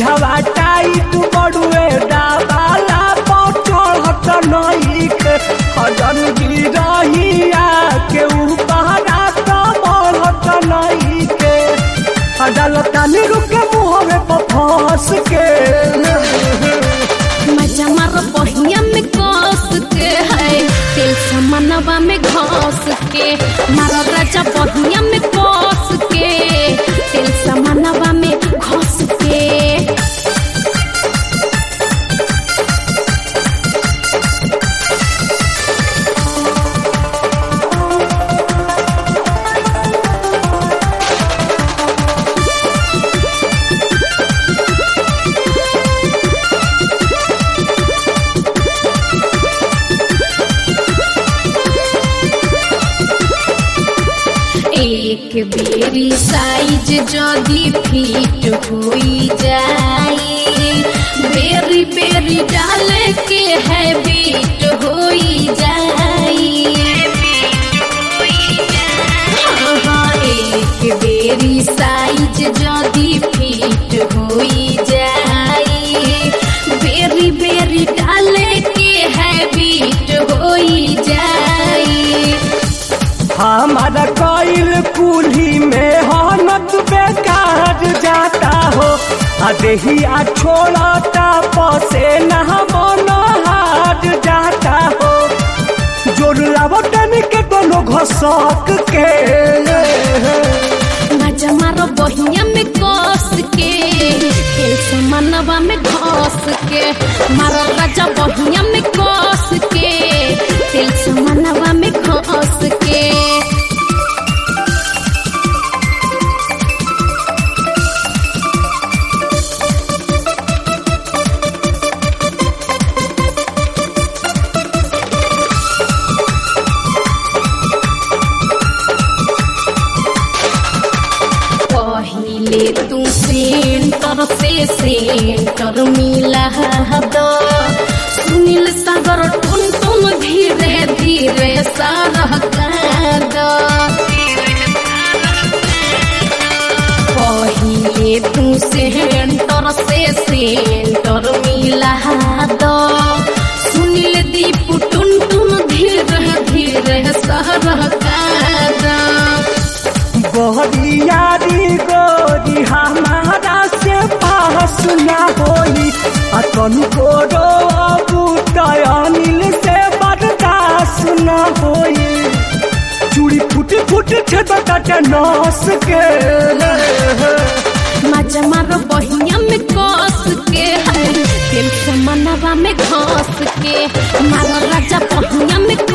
हवा टाइट बड़ुए डाबाला पचड़त नहीं के हजन गिरहिया के ऊपरा तो बढ़त नहीं के अदालता रुके मुँह में फंस के मजा मार बहिया में कस के है तेल समनवा में घस के मारो राजा बहिया में कस के तेल समनवा में घस के एक बेरी साइज जदी फिट होई जाई बेरी बेरी डाले के है बीट होई जाई हाँ एक बेरी साइज जदी फिट होई जाई बेरी बेरी डाले के है बीट होई जाई हमारा कोयल कुल्ही में हनत बेकार जाता हो देहिया छोड़ता पसे न मन हार जाता हो जोर लावटन के दोनों घसक के मजा मारो बहिया में कस के तेल समनवा में घस के मारो राजा बहिया में कस के तेल समनवा में घस के पहिले तू सेंटर से सेंटर मिला दो सुनील सागर टुन टुन धीरे धीरे सारह दो पहिले तू सेंटर से सेंटर मिला दो सुनील दीप टुन टुन धीरे धीरे सारह दो बहरियारी गोरी हमारा से पास न होई तनिको अनिल से बर्दाश्त न होई चूड़ी फूट फूट छेदता नस के मजा मारो बहिया में कस के है तेल समनवा में घस के मारो राजा बहिया में